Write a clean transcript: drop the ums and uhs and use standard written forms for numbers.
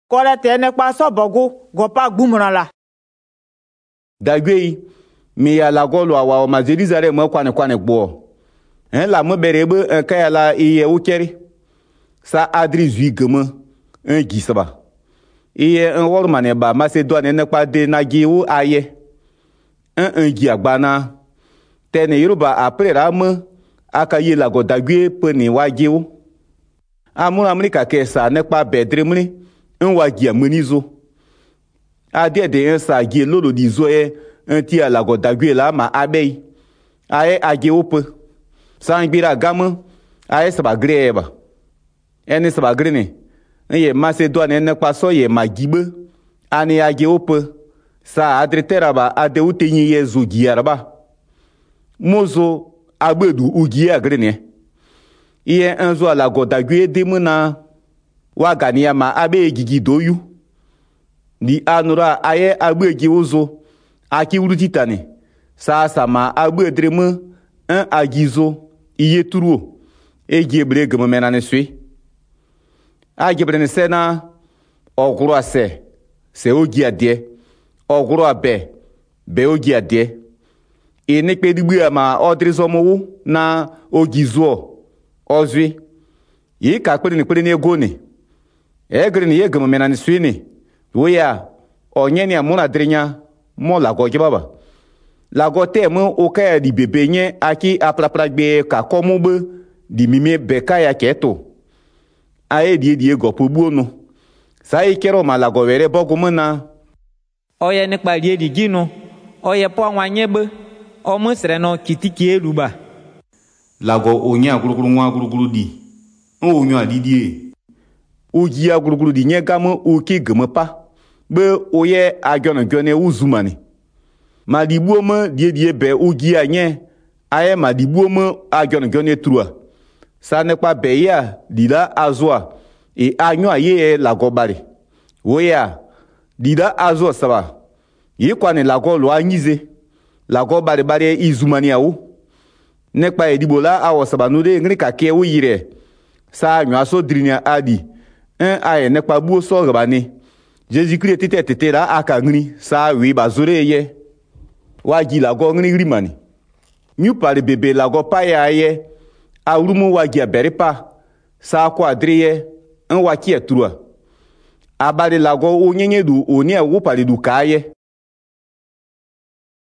Kole tene kwa sobogu gopa gbumra la. Dagwe mi ya la golo awa ma Jerusalem kwane gbo. La mo berebe kaya la iye ukeri. Sa adri zui geme gisaba. Iye wor mane ba Macedone ne kwa de na giwu aye. Gi agbana. Tene Yoruba apre ram aka ye la go dagwe pe ni wa giwu. Amuna Amerika ke sa ne kwa bedre mni wa gi amenizo. Ade de sa gi lolo di zo ti la go dagwe la ma abei. Aye age ope. Sangbira gam aye saba greba. Eni saba grene. Ye Macedone ne kwa so ye magibe. Ani age ope. Sa adretera ba ade utenyi ye zo giaraba. Mozo agbedu ugi agrene. Iye enzo la go dagwe de muna wa ganiya ma abe gigi doyu. Di anura aye agbe gi ozo aki urutitane. Sa sama agbe dreme agizo iye turuo egi ebre gemo menane sui. Agebre ne sena ogro ase se ogi ade ogro abe be ogi ade. Ne kpedigbu ama odrizomo na ogizo ozwi yi ka kpere ne gone egre ne ye gemo menane sui ne woya onye ne amuna drinya mo la goge baba la gote mo okaya di bebenye aki aprapragbe ka komube di mime beka ya keto aye die go pogbu no sai kero ma la go were bogumuna Oye ne kpa die di gino oye po anwanyebe o musre no kitiki eluba lago onya guruguru nwa guruguru di onyo adidie oji aguruguru di nye gam oke gemepa be oye agyono uzumani madibuo me die be ogi anye aye madibuo me agyono trua sa ne pa be ya dila azwa anyo aye lago bari oya dila azwa saba yi kwane lago lo anyize lago bari izumani awu nekpa edibola awo sabanude ngri kake wo yire sa nyu aso drinia adi aye nekpa buo so gbani Jésus Christ tete la aka ngri sa wi bazore ye waji lago ngri rimani nyu pare bebe lago pa ya ye awrumu waji aberipa sa kwa adriye waki etrua abale lago onyenye du oni ewu pare du kaye